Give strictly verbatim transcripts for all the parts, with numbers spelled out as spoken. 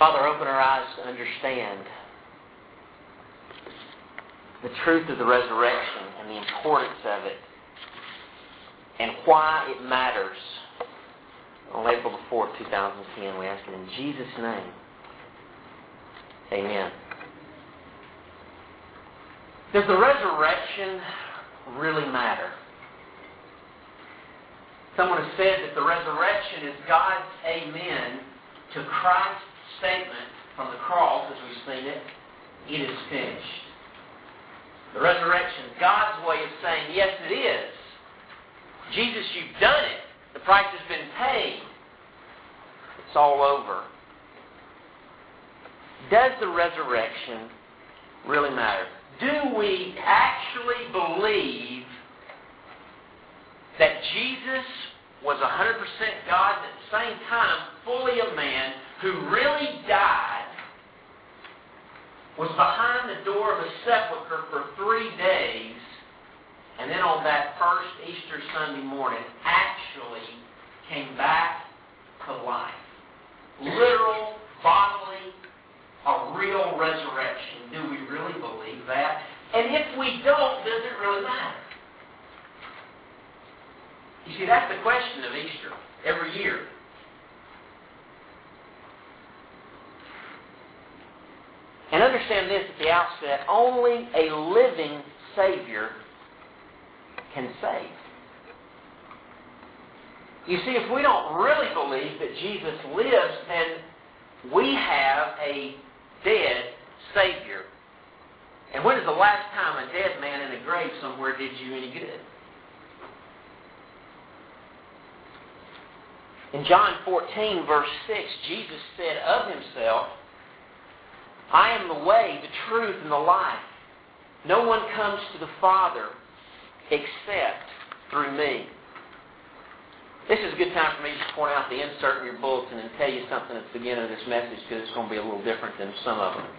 Father, open our eyes to understand the truth of the resurrection and the importance of it and why it matters. On April the fourth, two thousand ten, we ask it in Jesus' name. Amen. Does the resurrection really matter? Someone has said that the resurrection is God's amen to Christ's statement from the cross, as we've seen it, it is finished. The resurrection is God's way of saying, yes, it is. Jesus, you've done it. The price has been paid. It's all over. Does the resurrection really matter? Do we actually believe that Jesus was one hundred percent God and at the same time fully a man who really died, was behind the door of a sepulchre for three days, and then on that first Easter Sunday morning actually came back to life? Literal, bodily, a real resurrection. Do we really believe that? And if we don't, does it really matter? You see, that's the question of Easter every year. And understand this at the outset, only a living Savior can save. You see, if we don't really believe that Jesus lives, then we have a dead Savior. And when is the last time a dead man in a grave somewhere did you any good? In John fourteen, verse six, Jesus said of Himself, I am the way, the truth, and the life. No one comes to the Father except through me. This is a good time for me to just point out the insert in your bulletin and tell you something at the beginning of this message, because it's going to be a little different than some of them.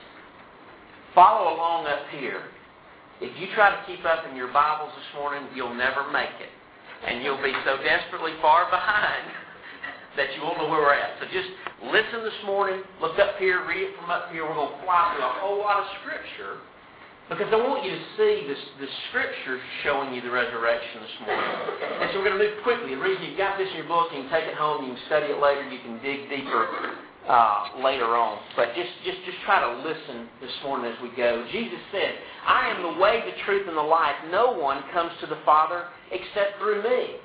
Follow along up here. If you try to keep up in your Bibles this morning, you'll never make it. And you'll be so desperately far behind that you won't know where we're at. So just listen this morning, look up here, read it from up here. We're going to fly through a whole lot of Scripture, because I want you to see this, the Scripture showing you the resurrection this morning. And so we're going to move quickly. The reason you've got this in your book, you can take it home, you can study it later, you can dig deeper uh, later on. But just, just, just try to listen this morning as we go. Jesus said, I am the way, the truth, and the life. No one comes to the Father except through me.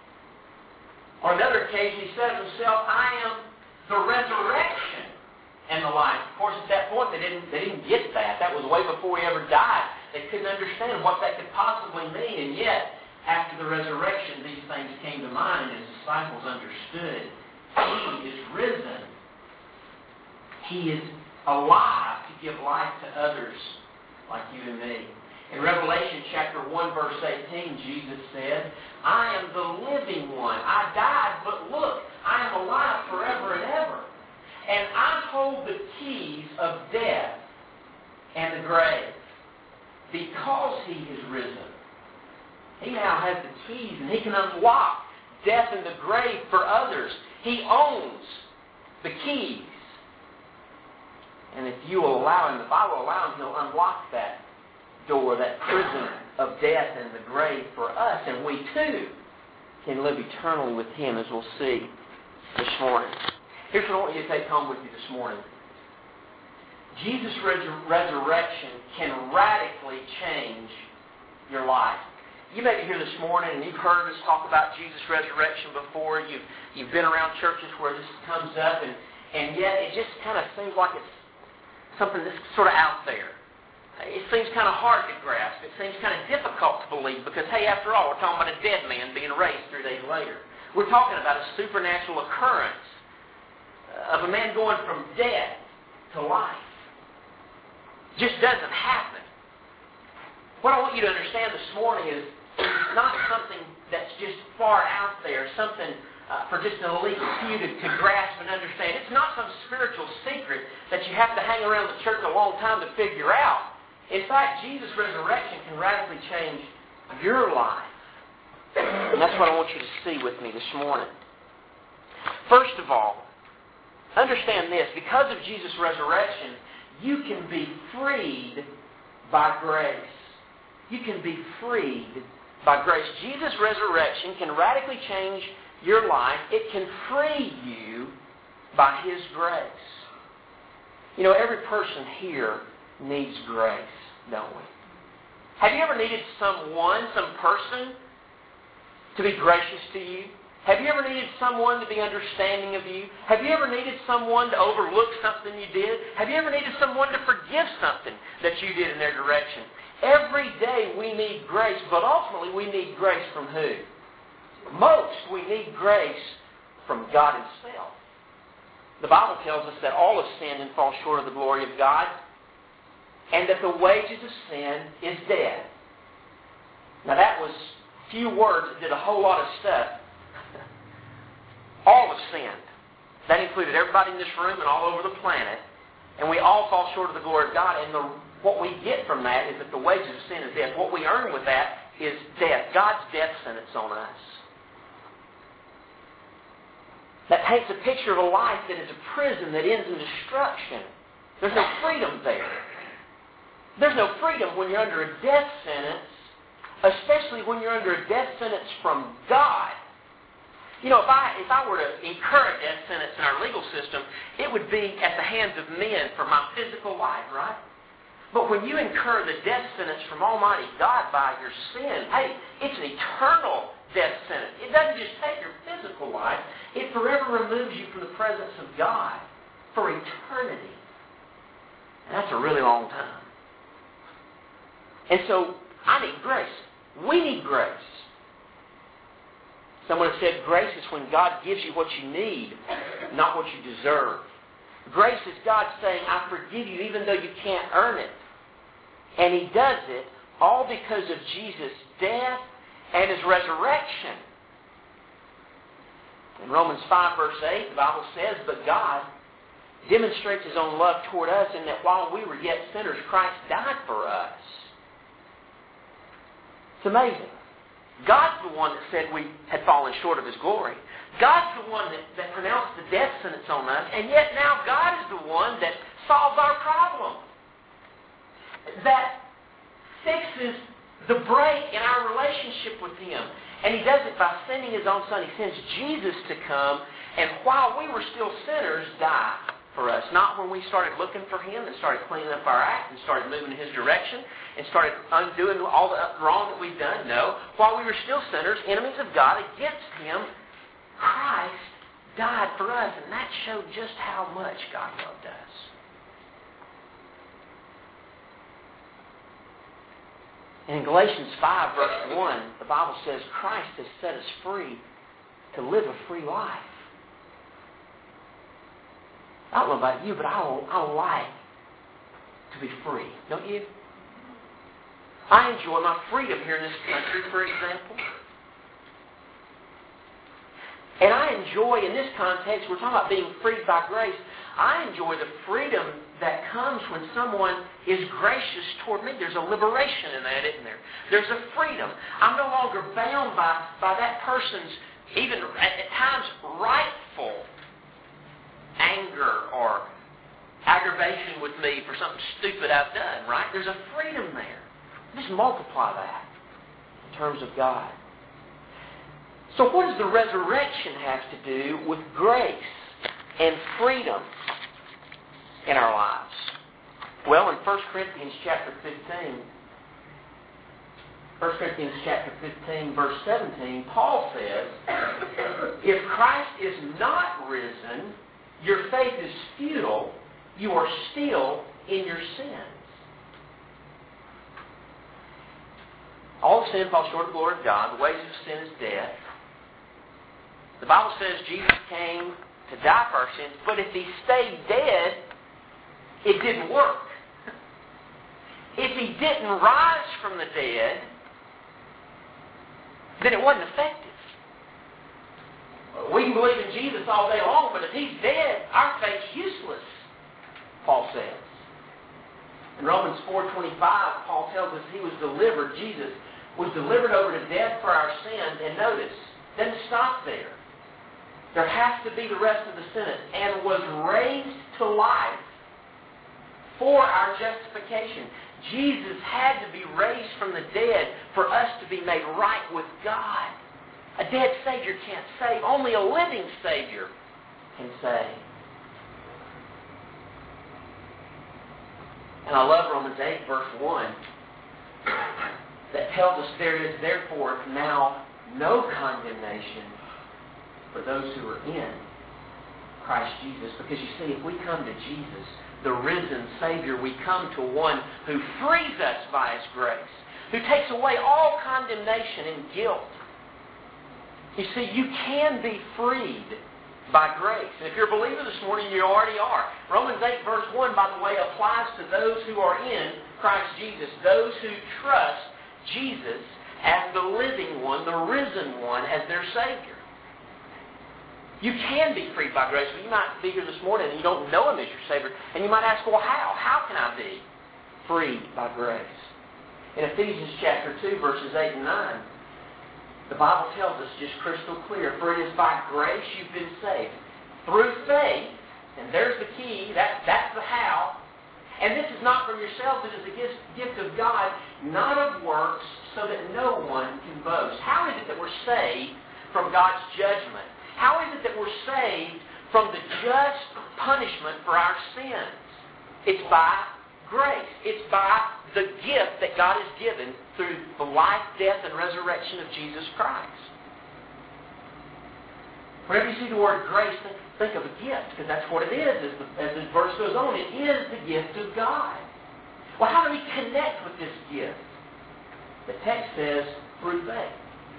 On another occasion, He said of Himself, I am the resurrection and the life. Of course, at that point, they didn't, they didn't get that. That was way before He ever died. They couldn't understand what that could possibly mean. And yet, after the resurrection, these things came to mind, and His disciples understood. He is risen. He is alive to give life to others like you and me. In Revelation chapter one, verse eighteen, Jesus said, I am the living one. I died, but look, I am alive forever and ever. And I hold the keys of death and the grave. Because He is risen, He now has the keys, and He can unlock death and the grave for others. He owns the keys. And if you will allow Him, if I will allow Him, He'll unlock that door, that prison of death and the grave for us. And we too can live eternally with Him, as we'll see this morning. Here's what I want you to take home with you this morning. Jesus' resur- resurrection can radically change your life. You may be here this morning and you've heard us talk about Jesus' resurrection before. You've, you've been around churches where this comes up, and, and yet it just kind of seems like it's something that's sort of out there. It seems kind of hard to grasp. It seems kind of difficult to believe because, hey, after all, we're talking about a dead man being raised three days later. We're talking about a supernatural occurrence of a man going from death to life. It just doesn't happen. What I want you to understand this morning is it's not something that's just far out there, something uh, for just an elite few to, to grasp and understand. It's not some spiritual secret that you have to hang around the church a long time to figure out. In fact, Jesus' resurrection can radically change your life. And that's what I want you to see with me this morning. First of all, Understand this. Because of Jesus' resurrection, you can be freed by grace. You can be freed by grace. Jesus' resurrection can radically change your life. It can free you by His grace. You know, every person here needs grace, don't we? Have you ever needed someone, some person, to be gracious to you? Have you ever needed someone to be understanding of you? Have you ever needed someone to overlook something you did? Have you ever needed someone to forgive something that you did in their direction? Every day we need grace, but ultimately we need grace from who? Most we need grace from God Himself. The Bible tells us that all have sinned and fall short of the glory of God, and that the wages of sin is death. Now that was few words that did a whole lot of stuff. All have sinned. That included everybody in this room and all over the planet. And we all fall short of the glory of God. And the, what we get from that is that the wages of sin is death. What we earn with that is death. God's death sentence on us. That paints a picture of a life that is a prison that ends in destruction. There's no freedom there. There's no freedom when you're under a death sentence, especially when you're under a death sentence from God. You know, if I if I were to incur a death sentence in our legal system, it would be at the hands of men for my physical life, right? But when you incur the death sentence from Almighty God by your sin, hey, it's an eternal death sentence. It doesn't just take your physical life. It forever removes you from the presence of God for eternity. And that's a really long time. And so, I need grace. We need grace. Someone said grace is when God gives you what you need, not what you deserve. Grace is God saying, I forgive you even though you can't earn it. And He does it all because of Jesus' death and His resurrection. In Romans five verse eight, the Bible says, but God demonstrates His own love toward us in that while we were yet sinners, Christ died for us. It's amazing. God's the one that said we had fallen short of His glory. God's the one that, that pronounced the death sentence on us, and yet now God is the one that solves our problem. That fixes the break in our relationship with Him. And He does it by sending His own Son. He sends Jesus to come, and while we were still sinners, die for us. Not when we started looking for Him and started cleaning up our act and started moving in His direction and started undoing all the wrong that we've done. No. While we were still sinners, enemies of God, against Him, Christ died for us. And that showed just how much God loved us. And in Galatians five, verse one, the Bible says, Christ has set us free to live a free life. I don't know about you, but I, I like to be free. Don't you? I enjoy my freedom here in this country, for example. And I enjoy, in this context, we're talking about being freed by grace. I enjoy the freedom that comes when someone is gracious toward me. There's a liberation in that, isn't there? There's a freedom. I'm no longer bound by, by that person's, even at, at times, rightful anger or aggravation with me for something stupid I've done, right? There's a freedom there. Just multiply that in terms of God. So what does the resurrection have to do with grace and freedom in our lives? Well, in First Corinthians chapter fifteen, First Corinthians chapter fifteen, verse seventeen, Paul says, if Christ is not risen, your faith is futile, you are still in your sins. All sin falls short of the glory of God. The wages of sin is death. The Bible says Jesus came to die for our sins, but if He stayed dead, it didn't work. If He didn't rise from the dead, then it wasn't effective. We can believe in Jesus all day long, but if He's dead, our faith's useless, Paul says. In Romans four twenty-five, Paul tells us He was delivered, Jesus was delivered over to death for our sins, and notice, doesn't stop there. There has to be the rest of the sentence. And was raised to life for our justification. Jesus had to be raised from the dead for us to be made right with God. A dead Savior can't save. Only a living Savior can save. And I love Romans eight, verse one, that tells us there is therefore now no condemnation for those who are in Christ Jesus. Because you see, if we come to Jesus, the risen Savior, we come to one who frees us by His grace, who takes away all condemnation and guilt. You see, you can be freed by grace. And if you're a believer this morning, you already are. Romans eight verse one, by the way, applies to those who are in Christ Jesus. Those who trust Jesus as the living one, the risen one, as their Savior. You can be freed by grace. But you might be here this morning and you don't know Him as your Savior. And you might ask, well, how? How can I be freed by grace? In Ephesians chapter two, verses eight and nine, the Bible tells us just crystal clear, for it is by grace you've been saved. Through faith, and there's the key, that, that's the how. And this is not from yourselves, it is a gift, gift of God, not of works, so that no one can boast. How is it that we're saved from God's judgment? How is it that we're saved from the just punishment for our sins? It's by grace. It's by the gift that God has given through the life, death, and resurrection of Jesus Christ. Whenever you see the word grace, think, think of a gift, because that's what it is. As the, as the verse goes on, it is the gift of God. Well, how do we connect with this gift? The text says, through faith.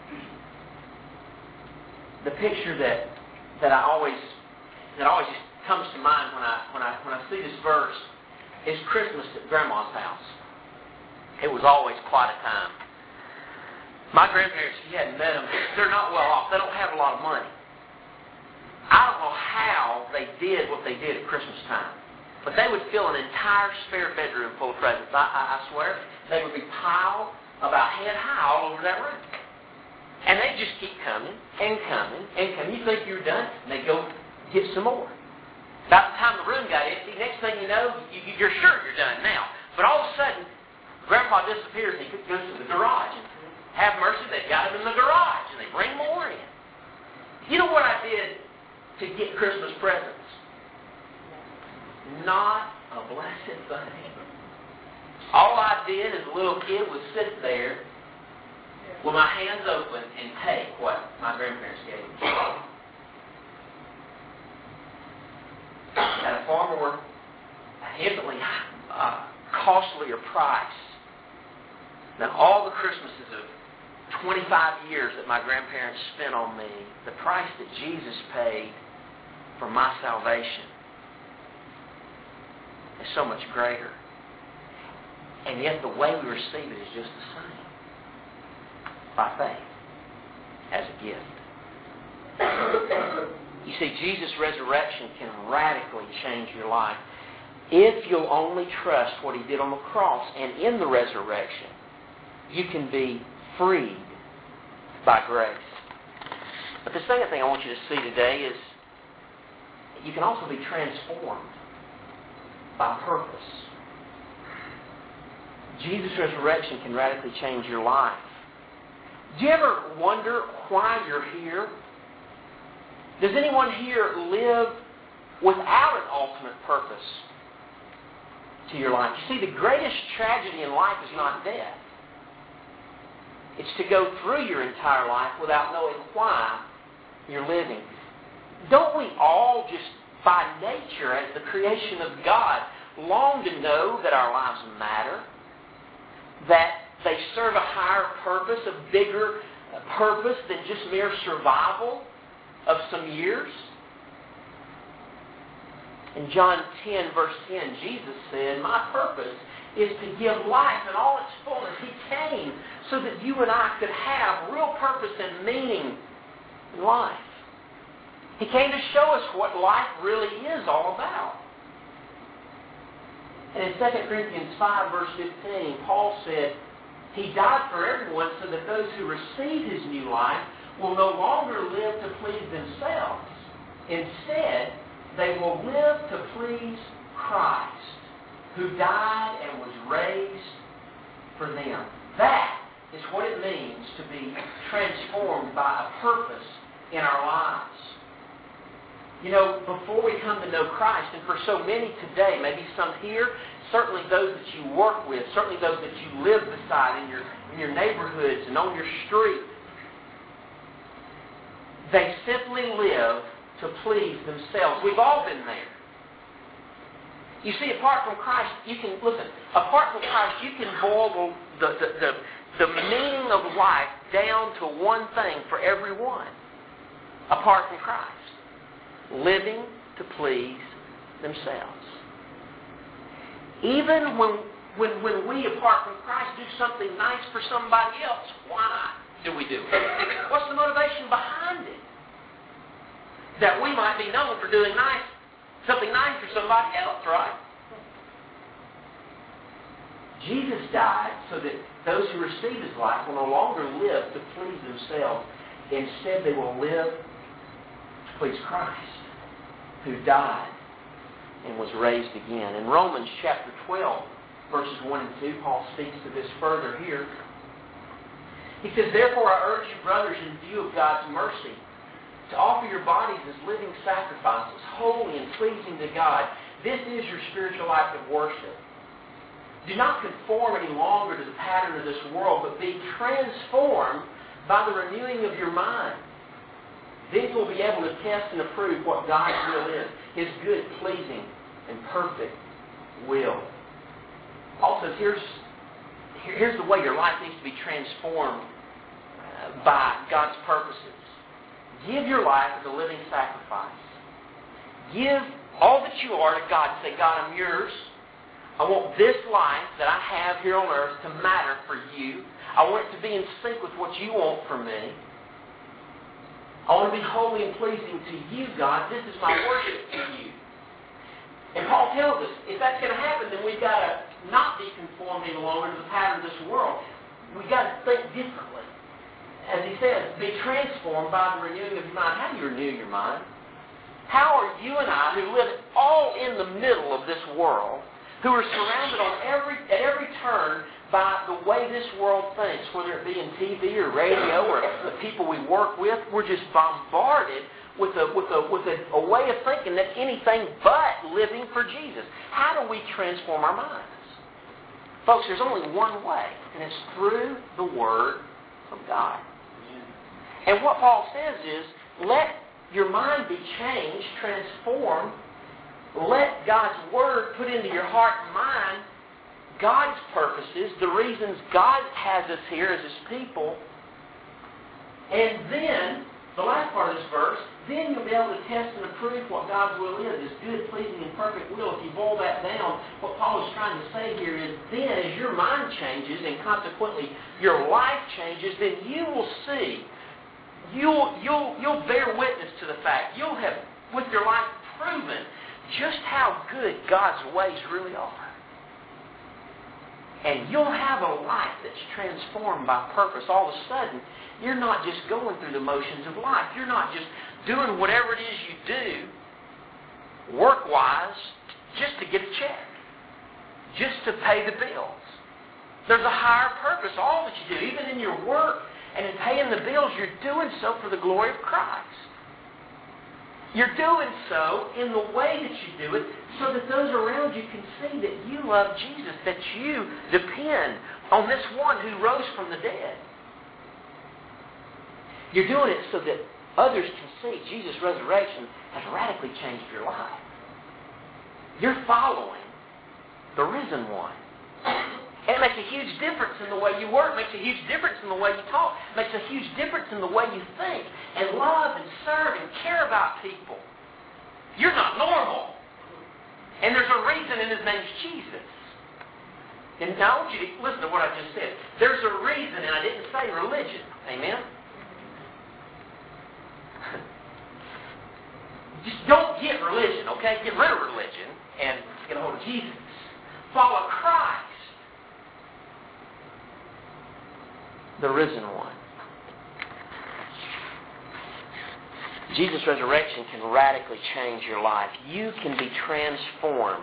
The picture that that I always that always just comes to mind when I when I when I see this verse is Christmas at Grandma's house. It was always quite a time. My grandparents, if you hadn't met them, they're not well off. They don't have a lot of money. I don't know how they did what they did at Christmas time, but they would fill an entire spare bedroom full of presents. I, I, I swear, they would be piled about head high all over that room. And they just keep coming and coming and coming. You think you're done, and they go get some more. About the time the room got empty, next thing you know, you, you're sure you're done now. But all of a sudden, Grandpa disappears and he goes to the garage. And have mercy, they've got him in the garage, and they bring more in. You know what I did to get Christmas presents? Not a blessed thing. All I did as a little kid was sit there with my hands open and take what my grandparents gave me. At a far more infinitely uh, costlier price than all the Christmases of twenty-five years that my grandparents spent on me, the price that Jesus paid for my salvation is so much greater. And yet the way we receive it is just the same. By faith, as a gift. You see, Jesus' resurrection can radically change your life if you'll only trust what He did on the cross. And in the resurrection, you can be freed by grace. But the second thing I want you to see today is you can also be transformed by purpose. Jesus' resurrection can radically change your life. Do you ever wonder why you're here? Does anyone here live without an ultimate purpose to your life? You see, the greatest tragedy in life is not death. It's to go through your entire life without knowing why you're living. Don't we all, just by nature, as the creation of God, long to know that our lives matter? That they serve a higher purpose, a bigger purpose than just mere survival of some years? In John ten, verse ten, Jesus said, my purpose is to give life in all its fullness. He came so that you and I could have real purpose and meaning in life. He came to show us what life really is all about. And in Second Corinthians five, verse fifteen, Paul said, He died for everyone so that those who receive His new life will no longer live to please themselves, Instead, they will live to please Christ, who died and was raised for them. That is what it means to be transformed by a purpose in our lives. You know, before we come to know Christ, and for so many today, maybe some here, certainly those that you work with, certainly those that you live beside in your, in your neighborhoods and on your street, they simply live to please themselves. We've all been there. You see, apart from Christ, you can, listen, apart from Christ, you can boil the, the, the, the meaning of life down to one thing for everyone. Apart from Christ. Living to please themselves. Even when, when, when we, apart from Christ, do something nice for somebody else, why do we do it? What's the motivation behind it? That we might be known for doing nice, something nice for somebody else, right? Jesus died so that those who receive His life will no longer live to please themselves. Instead, they will live to please Christ, who died and was raised again. In Romans chapter twelve, verses one and two, Paul speaks to this further here. He says, "Therefore I urge you, brothers, in view of God's mercy, to offer your bodies as living sacrifices, holy and pleasing to God. This is your spiritual act of worship. Do not conform any longer to the pattern of this world, but be transformed by the renewing of your mind. Then you will be able to test and approve what God's will is, His good, pleasing, and perfect will." Also, here's, here's the way your life needs to be transformed by God's purposes. Give your life as a living sacrifice. Give all that you are to God. Say, "God, I'm yours. I want this life that I have here on earth to matter for you. I want it to be in sync with what you want from me. I want to be holy and pleasing to you, God. This is my worship to you." And Paul tells us, if that's going to happen, then we've got to not be conformed any longer to the pattern of this world. We've got to think differently. As he says, be transformed by the renewing of your mind. How do you renew your mind? How are you and I, who live all in the middle of this world, who are surrounded on every at every turn by the way this world thinks, whether it be in T V or radio or the people we work with, we're just bombarded with a with a with a, a way of thinking that's anything but living for Jesus. How do we transform our minds? Folks, there's only one way, and it's through the Word of God. And what Paul says is, let your mind be changed, transformed. Let God's Word put into your heart and mind God's purposes, the reasons God has us here as His people. And then, the last part of this verse, then you'll be able to test and approve what God's will is, His good, pleasing, and perfect will. If you boil that down, what Paul is trying to say here is, then as your mind changes and consequently your life changes, then you will see, you'll, you'll, you'll bear witness to the fact, you'll have, with your life, proven just how good God's ways really are. And you'll have a life that's transformed by purpose. All of a sudden, you're not just going through the motions of life. You're not just doing whatever it is you do, work-wise, just to get a check, just to pay the bills. There's a higher purpose, all that you do, even in your work and in paying the bills, you're doing so for the glory of Christ. You're doing so in the way that you do it so that those around you can see that you love Jesus, that you depend on this one who rose from the dead. You're doing it so that others can see Jesus' resurrection has radically changed your life. You're following the risen one. And it makes a huge difference in the way you work. It makes a huge difference in the way you talk. It makes a huge difference in the way you think and love and serve and care about people. You're not normal. And there's a reason, and His name's Jesus. And now I want you to listen to what I just said. There's a reason, and I didn't say religion. Amen? Just don't get religion, okay? Get rid of religion and get a hold of Jesus. Follow Christ, the risen one. Jesus' resurrection can radically change your life. You can be transformed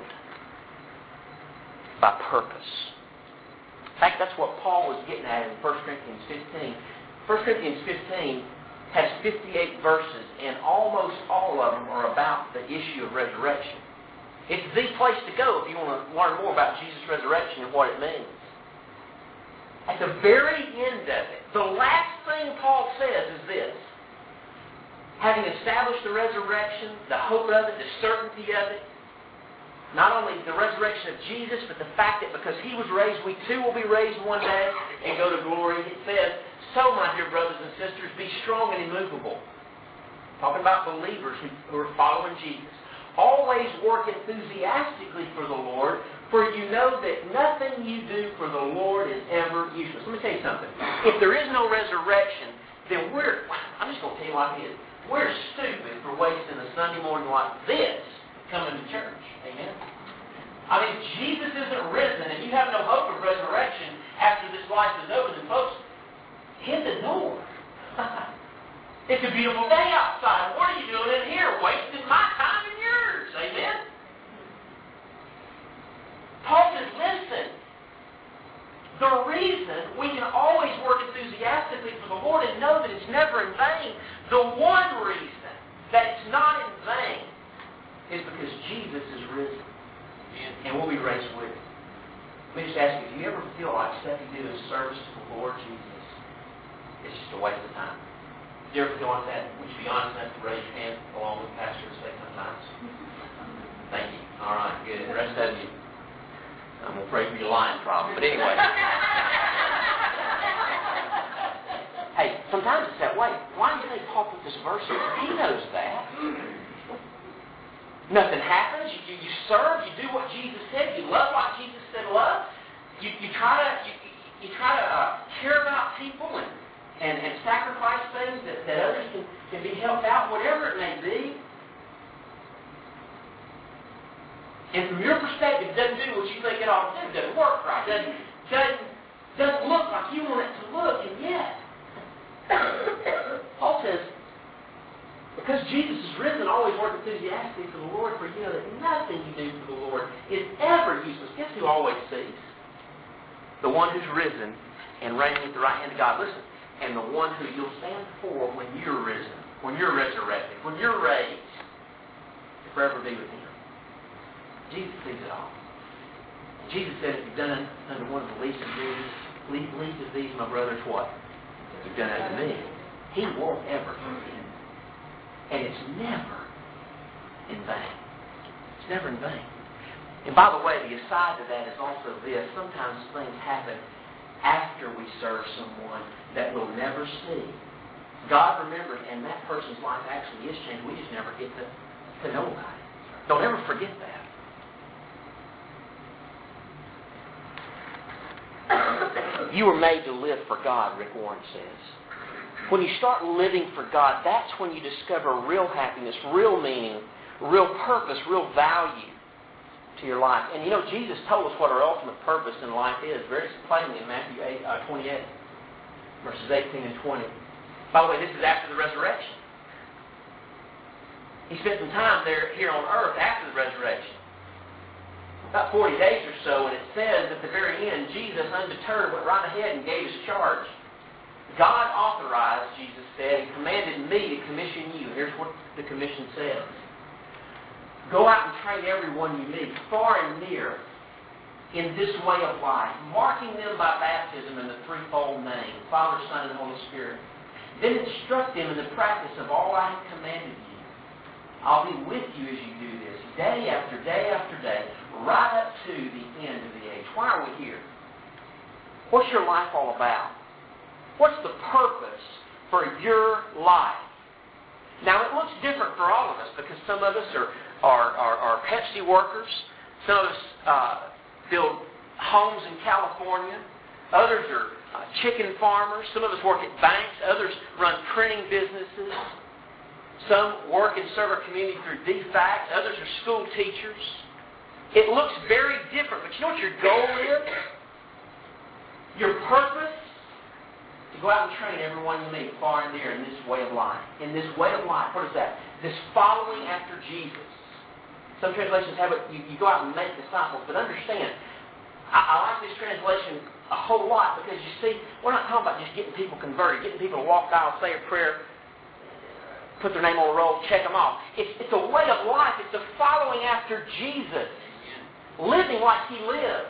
by purpose. In fact, that's what Paul was getting at in First Corinthians fifteen. First Corinthians fifteen has fifty-eight verses, and almost all of them are about the issue of resurrection. It's the place to go if you want to learn more about Jesus' resurrection and what it means. At the very end of it, the last thing Paul says is this: having established the resurrection, the hope of it, the certainty of it, not only the resurrection of Jesus, but the fact that because He was raised, we too will be raised one day and go to glory. It says, so my dear brothers and sisters, be strong and immovable. Talking about believers who, who are following Jesus. Always work enthusiastically for the Lord, for you know that nothing you do for the Lord is ever useless. Let me tell you something. If there is no resurrection, then we're, I'm just going to tell you like it is, we're stupid for wasting a Sunday morning like this coming to church. Amen? I mean, if Jesus isn't risen and you have no hope of resurrection after this life is over, then folks, hit the door. It's a beautiful day outside. What are you doing in here? Wasting my time and yours. Amen? Paul says, listen, the reason we can always work enthusiastically for the Lord and know that it's never in vain, the one reason that it's not in vain is because Jesus is risen. And we'll be raised with Him. Let me just ask you, do you ever feel like stuff you do in service to the Lord Jesus is just a waste of time? Do you ever feel like that? Would you be honest enough to raise your hand along with the pastor and say sometimes? Thank you. All right, good. The rest of you, I'm afraid for your lying problem. But anyway. Hey, sometimes it's that way. Why do you think Paul put this verse here? He knows that. Nothing happens. You, you, you serve. You do what Jesus said. You love what Jesus said love. You, you try to you, you try to uh, care about people and And, and sacrifice things that, that others can, can be helped out, whatever it may be. And from your perspective, it doesn't do what you think it ought to do. It doesn't work right. It doesn't, doesn't, doesn't look like you want it to look. And yet, Paul says, because Jesus is risen, always work enthusiastically for the Lord, for you know that nothing you do for the Lord is ever useless. Guess who always sees? The one who's risen and reigning at the right hand of God. Listen. And the one who you'll stand for when you're risen, when you're resurrected, when you're raised, to forever be with Him. Jesus sees it all. Jesus said, if you've done it unto one of the least of these, least of these, my brothers, what? You've done it unto me. He won't ever forget. And it's never in vain. It's never in vain. And by the way, the aside to that is also this. Sometimes things happen after we serve someone that we'll never see. God remembers, and that person's life actually is changed. We just never get to, to know about it. Don't ever forget that. You were made to live for God, Rick Warren says. When you start living for God, that's when you discover real happiness, real meaning, real purpose, real value to your life. And you know, Jesus told us what our ultimate purpose in life is very plainly in Matthew eight, uh, twenty-eight, verses eighteen and twenty. By the way, this is after the resurrection. He spent some time there here on earth after the resurrection. About forty days or so, and it says at the very end, Jesus, undeterred, went right ahead and gave His charge. God authorized, Jesus said, and commanded me to commission you. Here's what the commission says. Go out and train everyone you meet, far and near, in this way of life, marking them by baptism in the threefold name, Father, Son, and Holy Spirit. Then instruct them in the practice of all I have commanded you. I'll be with you as you do this, day after day after day, right up to the end of the age. Why are we here? What's your life all about? What's the purpose for your life? Now, it looks different for all of us because some of us are Are, are, are Pepsi workers. Some of us uh, build homes in California. Others are uh, chicken farmers. Some of us work at banks. Others run printing businesses. Some work and serve our community through D FACS. Others are school teachers. It looks very different, but you know what your goal is? Your purpose to go out and train everyone you meet far and near in this way of life. In this way of life, what is that? This following after Jesus. Some translations have it, you, you go out and make disciples, but understand, I, I like this translation a whole lot because you see, we're not talking about just getting people converted, getting people to walk the aisle, say a prayer, put their name on a roll, check them off. It's, it's a way of life. It's a following after Jesus. Living like He lived.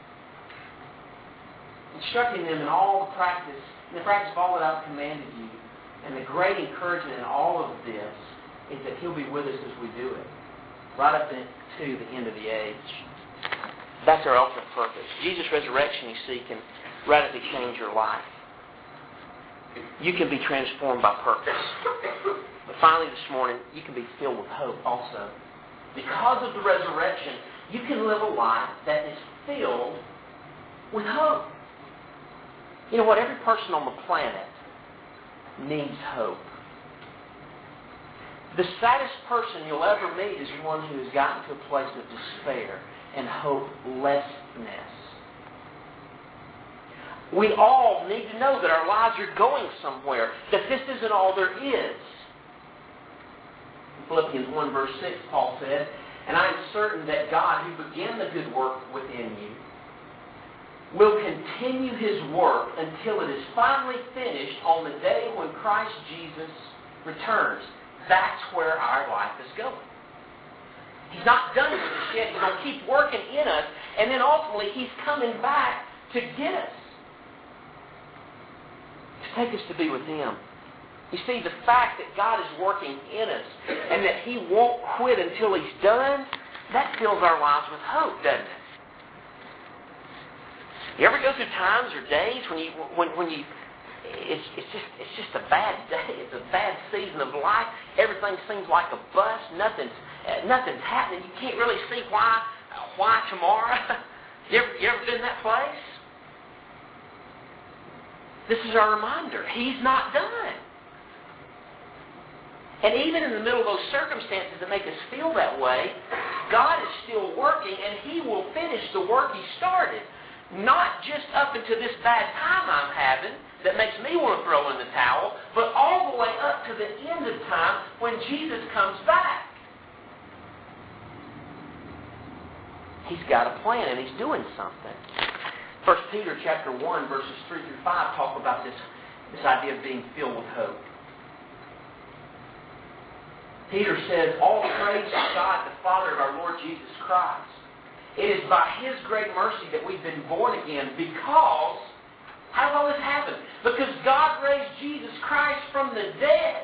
Instructing them in all the practice, in the practice of all that I've commanded you. And the great encouragement in all of this is that He'll be with us as we do it. Right up to the end of the age. That's our ultimate purpose. Jesus' resurrection, you see, can radically change your life. You can be transformed by purpose. But finally this morning, you can be filled with hope also. Because of the resurrection, you can live a life that is filled with hope. You know what? Every person on the planet needs hope. The saddest person you'll ever meet is one who has gotten to a place of despair and hopelessness. We all need to know that our lives are going somewhere, that this isn't all there is. In Philippians one verse six, Paul said, "And I am certain that God, who began the good work within you, will continue His work until it is finally finished on the day when Christ Jesus returns." That's where our life is going. He's not done with us yet. He's going to keep working in us, and then ultimately He's coming back to get us, to take us to be with Him. You see, the fact that God is working in us and that He won't quit until He's done, that fills our lives with hope, doesn't it? You ever go through times or days when you when when you it's it's just it's just a bad day. It's a bad season of life. Everything seems like a bust. Nothing's uh, nothing's happening. You can't really see why uh, why tomorrow. you ever you ever been in that place? This is our reminder. He's not done. And even in the middle of those circumstances that make us feel that way, God is still working, and He will finish the work He started. Not just up into this bad time I'm having that makes me want to throw in the towel, but all the way up to the end of time when Jesus comes back. He's got a plan, and He's doing something. First Peter chapter one, verses three through five talk about this, this idea of being filled with hope. Peter says, "All praise to God, the Father of our Lord Jesus Christ. It is by His great mercy that we've been born again because," how did all this happen? Because God raised Jesus Christ from the dead.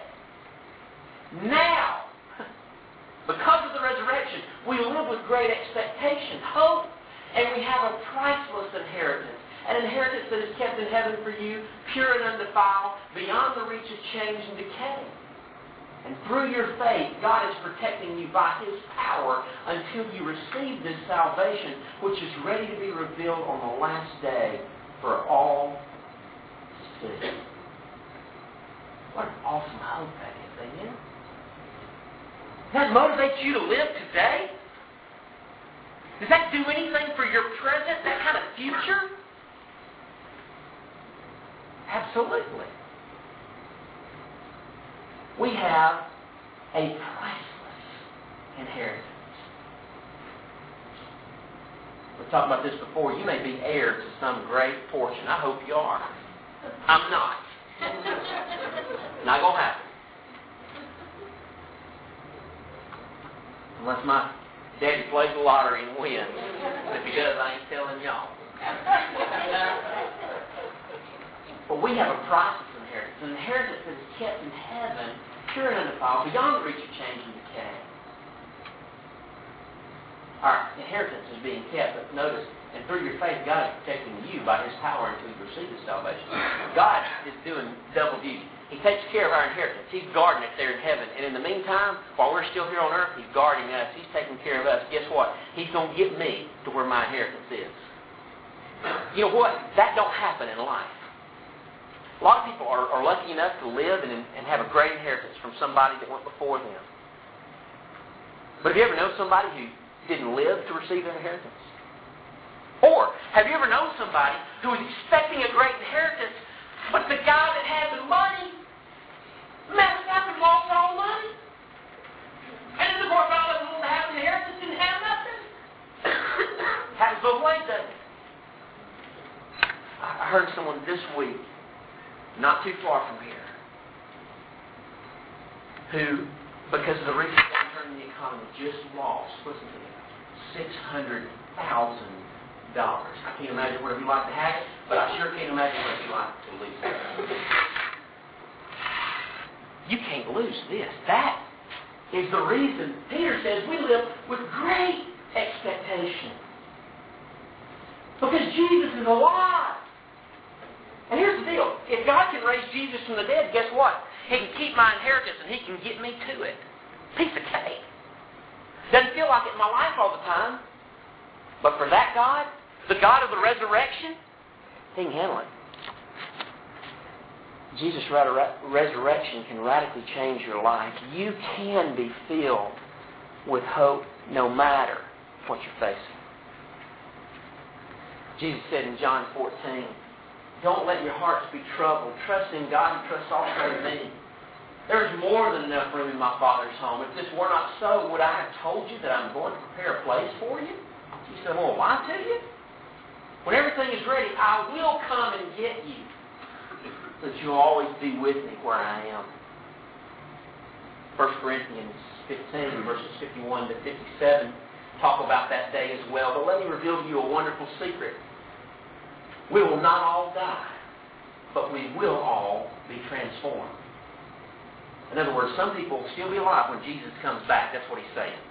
Now, because of the resurrection, we live with great expectation, hope, and we have a priceless inheritance. An inheritance that is kept in heaven for you, pure and undefiled, beyond the reach of change and decay. And through your faith, God is protecting you by His power until you receive this salvation, which is ready to be revealed on the last day for all to see. What an awesome hope that is, amen? Does that motivate you to live today? Does that do anything for your present, that kind of future? Absolutely. We have a priceless inheritance. We've talked about this before. You may be heir to some great fortune. I hope you are. I'm not. Not going to happen. Unless my daddy plays the lottery and wins. And if he does, I ain't telling y'all. But we have a priceless inheritance. An inheritance that is kept in heaven, pure and undefiled, beyond the reach of change and decay. Our inheritance is being kept, but notice, and through your faith, God is protecting you by His power until you receive His salvation. God is doing double duty. He takes care of our inheritance. He's guarding it there in heaven. And in the meantime, while we're still here on earth, He's guarding us. He's taking care of us. Guess what? He's going to get me to where my inheritance is. You know what? That don't happen in life. A lot of people are, are lucky enough to live and, and have a great inheritance from somebody that went before them. But have you ever known somebody who didn't live to receive an inheritance? Or have you ever known somebody who was expecting a great inheritance But the guy that had the money messed up and lost all money. And then the poor fellow that didn't have an inheritance didn't have nothing. Happens both ways, doesn't it? I heard someone this week, not too far from here, who, because of the recent downturn in the economy, just lost, listen to me, six hundred thousand dollars. I can't imagine what it'd be like to have it, but I sure can't imagine what it'd be like to lose it. You can't lose this. That is the reason Peter says we live with great expectation. Because Jesus is alive. And here's the deal. If God can raise Jesus from the dead, guess what? He can keep my inheritance and He can get me to it. Piece of cake. Doesn't feel like it in my life all the time. But for that God, the God of the resurrection, He can handle it. Jesus' resurrection can radically change your life. You can be filled with hope no matter what you're facing. Jesus said in John fourteen, don't let your hearts be troubled. Trust in God and trust also in me. There's more than enough room in my Father's home. If this were not so, would I have told you that I'm going to prepare a place for you? He said, well, lie to you? When everything is ready, I will come and get you, so that you'll always be with me where I am. First Corinthians fifteen, verses fifty-one to fifty-seven, talk about that day as well. But let me reveal to you a wonderful secret. We will not all die, but we will all be transformed. In other words, some people will still be alive when Jesus comes back. That's what He's saying.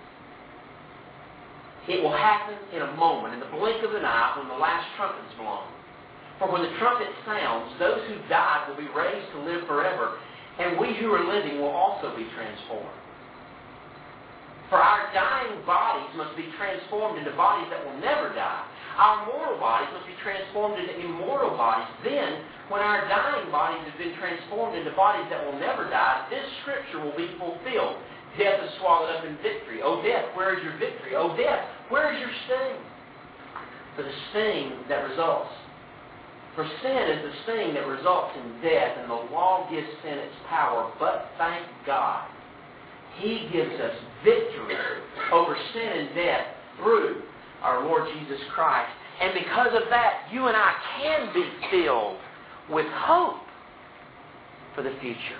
It will happen in a moment, in the blink of an eye, when the last trumpet is blown. For when the trumpet sounds, those who died will be raised to live forever, and we who are living will also be transformed. For our dying bodies must be transformed into bodies that will never die. Our mortal bodies must be transformed into immortal bodies. Then, when our dying bodies have been transformed into bodies that will never die, this scripture will be fulfilled. Death is swallowed up in victory. O death, where is your victory? O death, where is your sting? For the sting that results. For sin is the sting that results in death, and the law gives sin its power. But thank God, He gives us victory over sin and death through our Lord Jesus Christ. And because of that, you and I can be filled with hope for the future.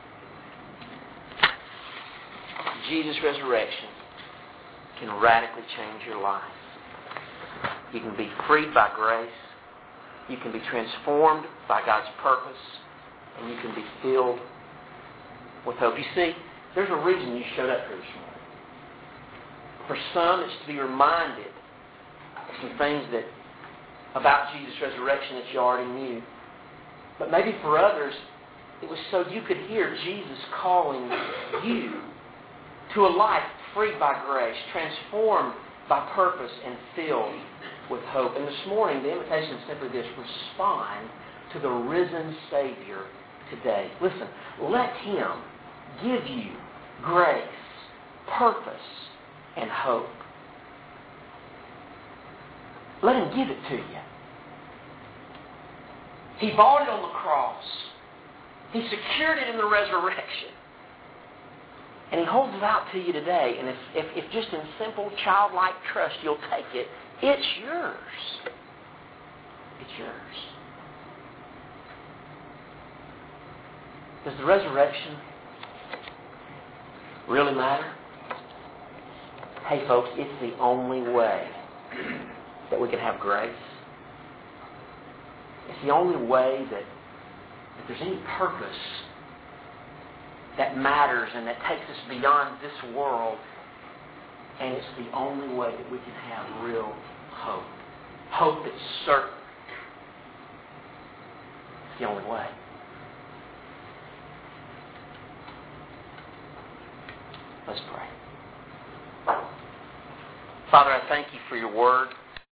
Jesus' resurrection can radically change your life. You can be freed by grace. You can be transformed by God's purpose. And you can be filled with hope. You see, there's a reason you showed up here this morning. For some, it's to be reminded of some things that about Jesus' resurrection that you already knew. But maybe for others, it was so you could hear Jesus calling you to a life freed by grace, transformed by purpose, and filled with hope. And this morning, the invitation is simply this: respond to the risen Savior today. Listen, let Him give you grace, purpose, and hope. Let Him give it to you. He bought it on the cross. He secured it in the resurrection. And He holds it out to you today. And if, if, if just in simple, childlike trust you'll take it, it's yours. It's yours. Does the resurrection really matter? Hey folks, it's the only way that we can have grace. It's the only way that if there's any purpose that matters and that takes us beyond this world, and it's the only way that we can have real hope. Hope that's certain. It's the only way. Let's pray. Father, I thank You for Your word.